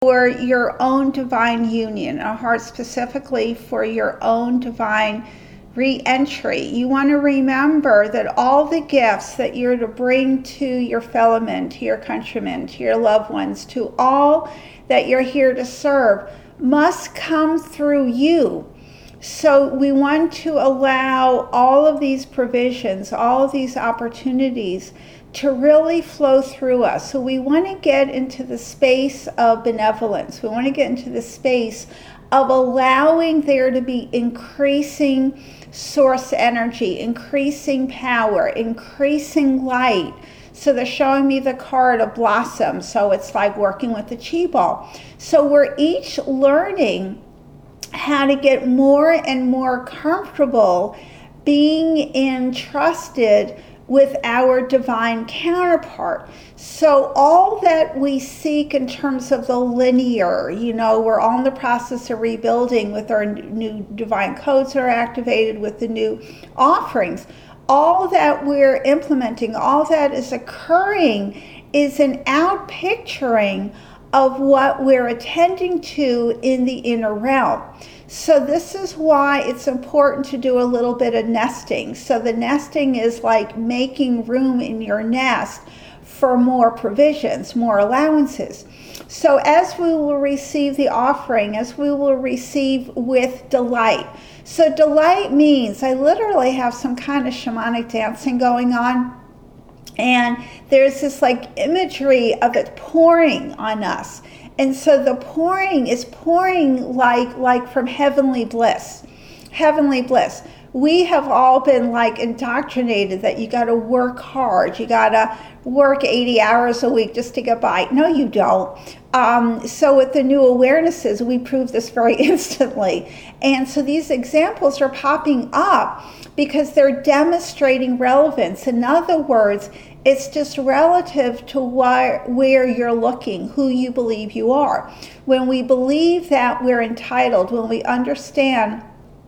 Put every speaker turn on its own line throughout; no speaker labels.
for your own divine union, a heart specifically for your own divine re-entry. You want to remember that all the gifts that you're to bring to your fellow men, to your countrymen, to your loved ones, to all that you're here to serve must come through you. So we want to allow all of these provisions, all of these opportunities to really flow through us. So we want to get into the space of benevolence. We want to get into the space of allowing there to be increasing source energy, increasing power, increasing light. So they're showing me the card of blossom. So it's like working with the chi ball. So we're each learning how to get more and more comfortable being entrusted with our divine counterpart. So all that we seek in terms of the linear, we're all in the process of rebuilding with our new divine codes that are activated, with the new offerings. All that we're implementing, all that is occurring is an outpicturing of what we're attending to in the inner realm. So this is why it's important to do a little bit of nesting. So the nesting is like making room in your nest for more provisions, more allowances. So as we will receive the offering, as we will receive with delight. So delight means I literally have some kind of shamanic dancing going on. And there's this like imagery of it pouring on us. And so the pouring is pouring like from heavenly bliss. Heavenly bliss. We have all been like indoctrinated that you got to work hard. You got to work 80 hours a week just to get by. No, you don't. So with the new awarenesses, we prove this very instantly. And so these examples are popping up because they're demonstrating relevance. In other words, it's just relative to where you're looking, who you believe you are. When we believe that we're entitled, when we understand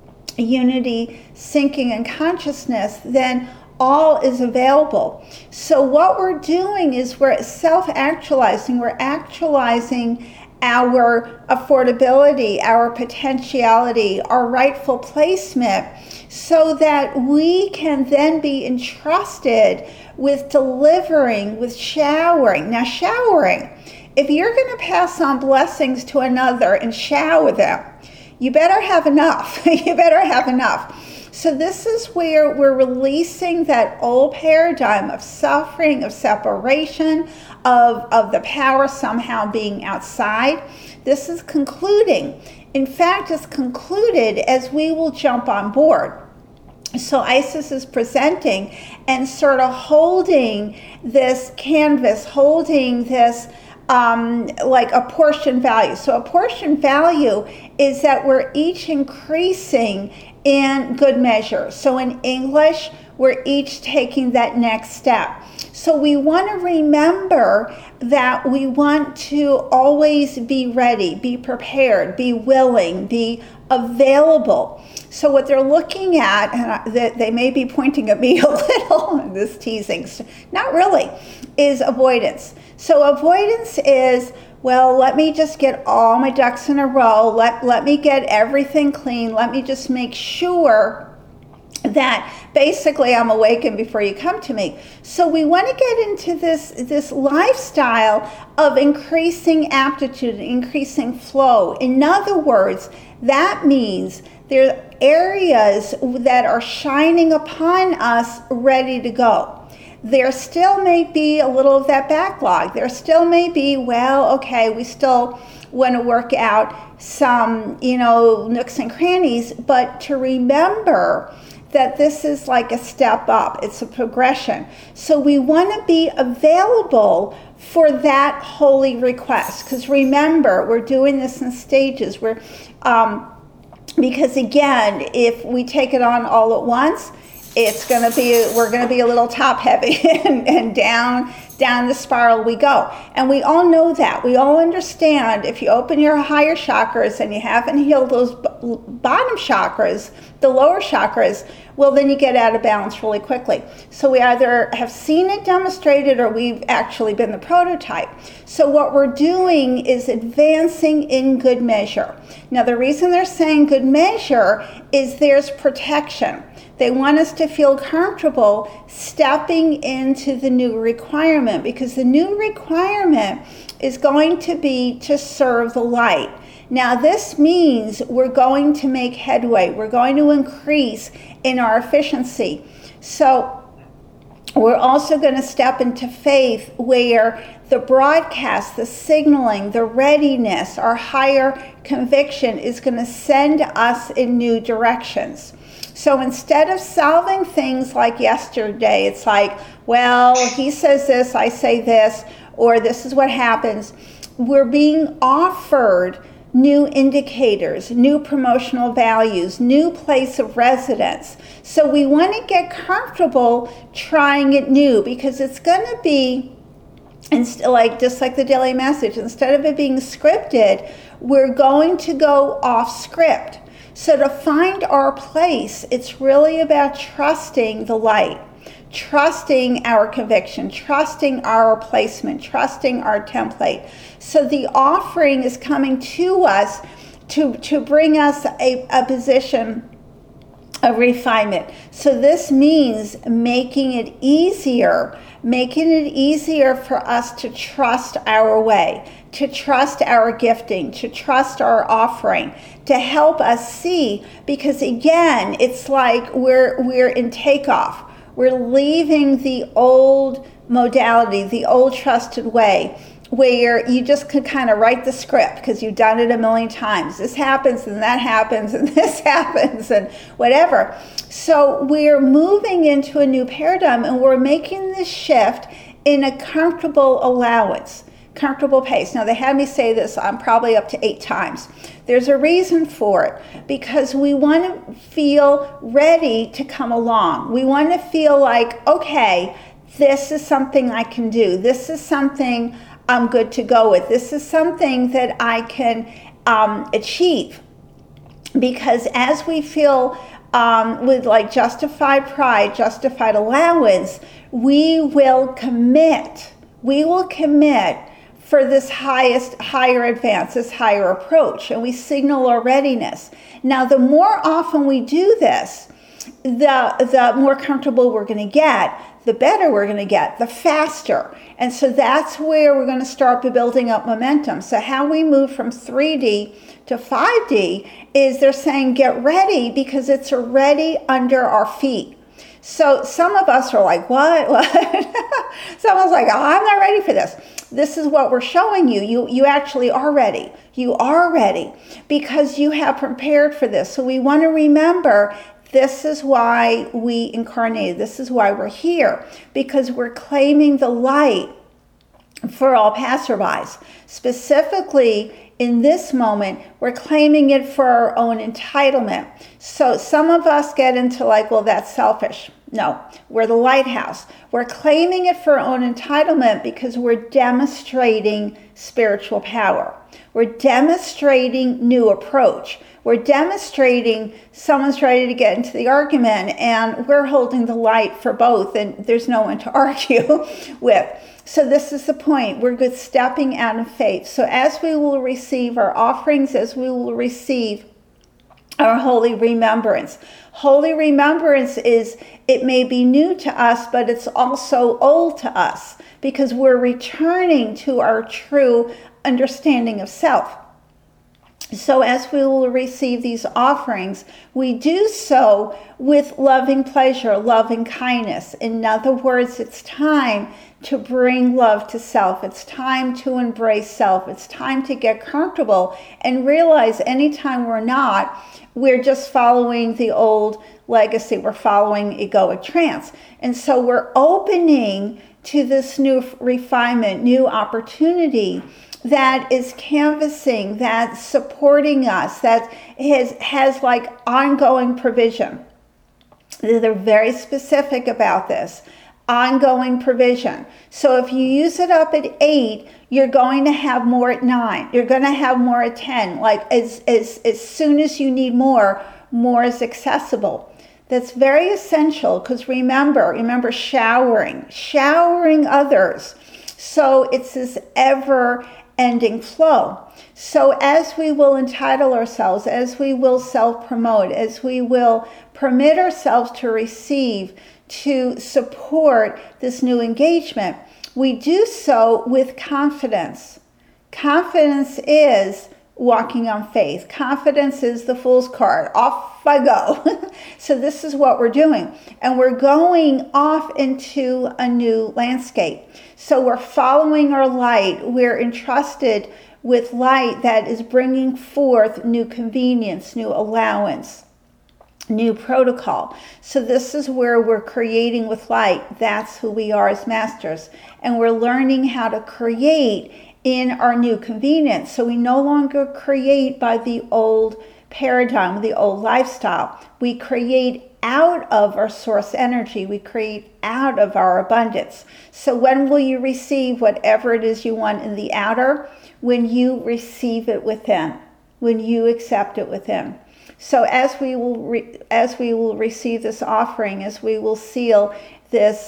unity, syncing, and consciousness, then all is available. So what we're doing is we're self-actualizing. We're actualizing our affordability, our potentiality, our rightful placement, so that we can then be entrusted with delivering, with showering. Now, showering, if you're going to pass on blessings to another and shower them, you better have enough. You better have enough. So this is where we're releasing that old paradigm of suffering, of separation, of the power somehow being outside. This is concluding. In fact, it's concluded as we will jump on board. So Isis is presenting and sort of holding this canvas, holding this like a portion value. So a portion value is that we're each increasing in good measure. So in English, we're each taking that next step. So we want to remember that we want to always be ready, be prepared, be willing, be available. So what they're looking at, and they may be pointing at me a little in this teasing, not really, is avoidance. So avoidance is, well, let me just get all my ducks in a row. Let me get everything clean. Let me just make sure that basically I'm awakened before you come to me. So we want to get into this lifestyle of increasing aptitude, increasing flow. In other words, that means there are areas that are shining upon us ready to go. There still may be a little of that backlog. There still may be, well, okay, we still want to work out some, nooks and crannies, but to remember that this is like a step up. It's a progression. So we want to be available for that holy request. Because remember, we're doing this in stages. Because again, if we take it on all at once, we're going to be a little top heavy and down the spiral we go. And we all know that. We all understand if you open your higher chakras and you haven't healed those bottom chakras, the lower chakras, well, then you get out of balance really quickly. So we either have seen it demonstrated or we've actually been the prototype. So what we're doing is advancing in good measure. Now, the reason they're saying good measure is there's protection. They want us to feel comfortable stepping into the new requirement, because the new requirement is going to be to serve the light. Now, this means we're going to make headway. We're going to increase in our efficiency. So we're also going to step into faith, where the broadcast, the signaling, the readiness, our higher conviction is going to send us in new directions. So instead of solving things like yesterday, it's like, well, he says this, I say this, or this is what happens. We're being offered new indicators, new promotional values, new place of residence. So we want to get comfortable trying it new, because it's going to be, just like the daily message, instead of it being scripted, we're going to go off script. So to find our place, it's really about trusting the light, trusting our conviction, trusting our placement, trusting our template. So the offering is coming to us to bring us a position of refinement. So this means making it easier for us to trust our way, to trust our gifting, to trust our offering, to help us see, because again, it's like we're in takeoff. We're leaving the old modality, the old trusted way, where you just could kind of write the script because you've done it a million times. This happens and that happens and this happens and whatever. So we're moving into a new paradigm, and we're making this shift in a comfortable allowance, comfortable pace. Now, they had me say this, I'm probably up to 8 times. There's a reason for it, because we want to feel ready to come along. We want to feel like, okay, this is something I can do. This is something I'm good to go with. This is something that I can achieve. Because as we feel with like justified pride, justified allowance, we will commit for this higher advance, this higher approach, and we signal our readiness. Now, the more often we do this, the more comfortable we're going to get, the better we're going to get, the faster. And so that's where we're going to start building up momentum. So how we move from 3D to 5D is they're saying get ready, because it's already under our feet. So some of us are like, what? Someone's like, oh, I'm not ready for this. This is what we're showing you. You actually are ready. You are ready because you have prepared for this. So we want to remember, this is why we incarnated. This is why we're here, because we're claiming the light for all passerbys. Specifically, in this moment, we're claiming it for our own entitlement. So some of us get into like, well, that's selfish. No, we're the lighthouse. We're claiming it for our own entitlement because we're demonstrating spiritual power. We're demonstrating new approach. We're demonstrating someone's ready to get into the argument, and we're holding the light for both, and there's no one to argue with. So this is the point. We're good stepping out of faith. So as we will receive our offerings, as we will receive our holy remembrance. Holy remembrance is, it may be new to us, but it's also old to us, because we're returning to our true understanding of self. So as we will receive these offerings, we do so with loving pleasure, loving kindness. In other words, it's time to bring love to self. It's time to embrace self. It's time to get comfortable and realize anytime we're not, we're just following the old legacy. We're following egoic trance. And so we're opening to this new refinement, new opportunity that is canvassing, that's supporting us, that has like ongoing provision. They're very specific about this. Ongoing provision. So if you use it up at 8, you're going to have more at 9. You're going to have more at 10. Like as soon as you need more is accessible. That's very essential, because remember showering others. So it's this ever-ending flow. So as we will entitle ourselves, as we will self-promote, as we will permit ourselves to receive, to support this new engagement, we do so with confidence. Confidence is walking on faith. Confidence is the Fool's card. Off I go. So this is what we're doing. And we're going off into a new landscape. So we're following our light. We're entrusted with light that is bringing forth new convenience, new allowance, new protocol. So this is where we're creating with light. That's who we are as masters. And we're learning how to create in our new convenience. So we no longer create by the old paradigm, the old lifestyle. We create out of our source energy. We create out of our abundance. So when will you receive whatever it is you want in the outer? When you receive it within, when you accept it within. So as we will receive this offering, as we will seal this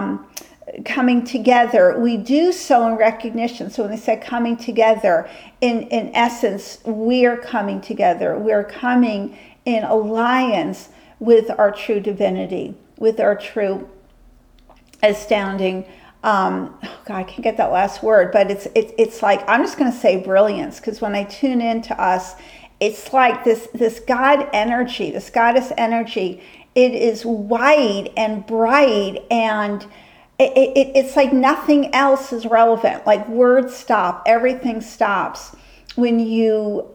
coming together, we do so in recognition. So when they say coming together, in essence, we're coming together. We're coming in alliance with our true divinity, with our true astounding, God, I can't get that last word, but it's like, I'm just going to say brilliance, because when I tune into us, it's like this God energy, this goddess energy. It is wide and bright, and it's like nothing else is relevant. Like words stop, everything stops when you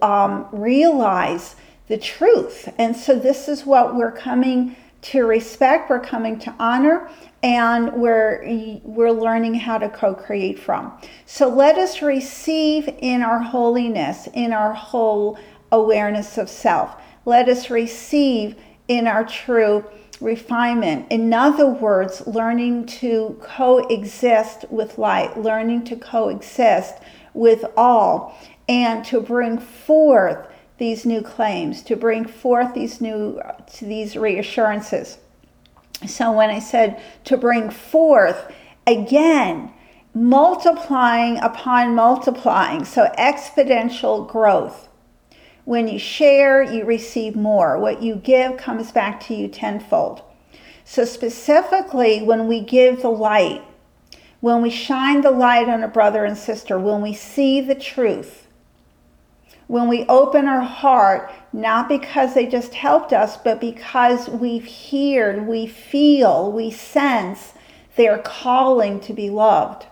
realize the truth. And so this is what we're coming to respect, we're coming to honor, and we're learning how to co-create from. So let us receive in our holiness, in our whole awareness of self. Let us receive in our true refinement. In other words, learning to coexist with light, learning to coexist with all, and to bring forth these new claims, to bring forth these reassurances. So when I said to bring forth, again, multiplying upon multiplying, so exponential growth. When you share, you receive more. What you give comes back to you tenfold. So specifically, when we give the light, when we shine the light on a brother and sister, when we see the truth, when we open our heart, not because they just helped us, but because we've heard, we feel, we sense their calling to be loved.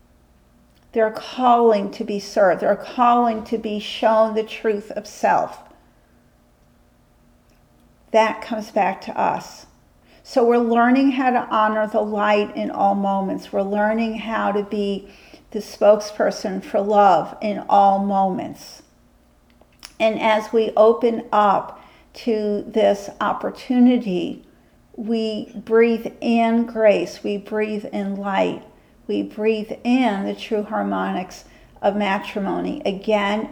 They're calling to be served. They're calling to be shown the truth of self. That comes back to us. So we're learning how to honor the light in all moments. We're learning how to be the spokesperson for love in all moments. And as we open up to this opportunity, we breathe in grace. We breathe in light. We breathe in the true harmonics of matrimony, again,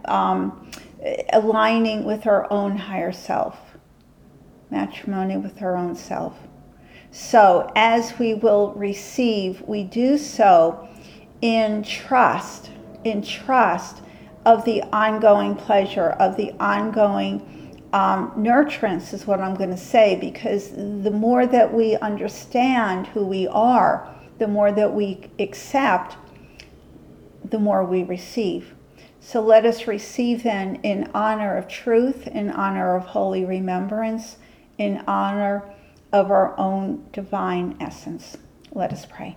aligning with our own higher self. Matrimony with our own self. So as we will receive, we do so in trust of the ongoing pleasure, of the ongoing nurturance is what I'm going to say, because the more that we understand who we are, the more that we accept, the more we receive. So let us receive then in honor of truth, in honor of holy remembrance, in honor of our own divine essence. Let us pray.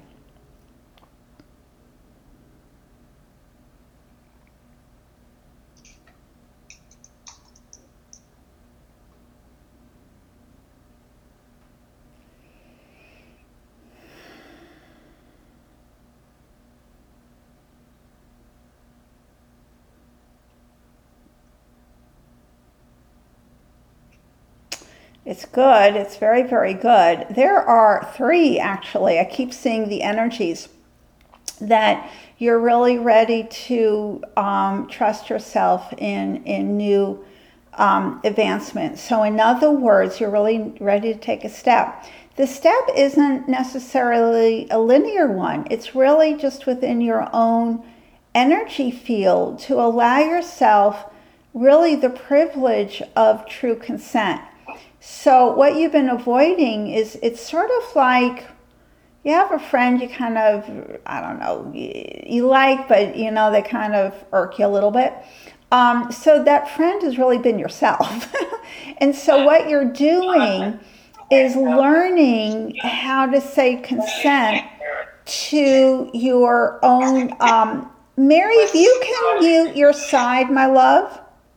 It's good. It's very, very good. There are three, actually. I keep seeing the energies that you're really ready to trust yourself in new advancement. So in other words, you're really ready to take a step. The step isn't necessarily a linear one. It's really just within your own energy field to allow yourself really the privilege of true consent. So what you've been avoiding is, it's sort of like you have a friend you kind of, I don't know, you like, but you know, they kind of irk you a little bit. So that friend has really been yourself. And so what you're doing is learning how to say consent to your own. Mary, if you can mute your side, my love.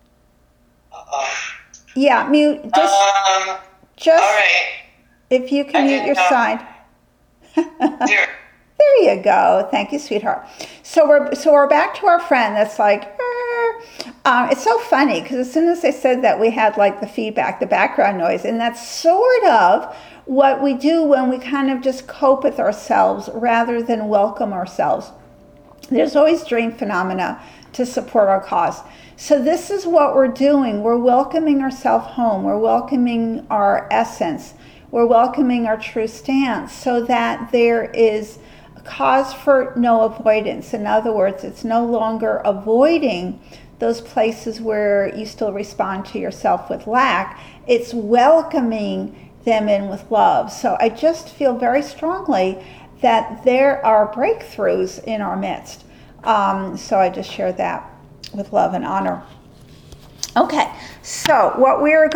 Yeah, mute. Just
all right.
If you can mute your side.
There.
There you go. Thank you, sweetheart. So we're back to our friend that's like, it's so funny because as soon as I said that, we had like the feedback, the background noise, and that's sort of what we do when we kind of just cope with ourselves rather than welcome ourselves. There's always dream phenomena to support our cause. So this is what we're doing. We're welcoming ourselves home. We're welcoming our essence. We're welcoming our true stance so that there is a cause for no avoidance. In other words, it's no longer avoiding those places where you still respond to yourself with lack. It's welcoming them in with love. So I just feel very strongly that there are breakthroughs in our midst. So I just share that with love and honor. Okay, so what we're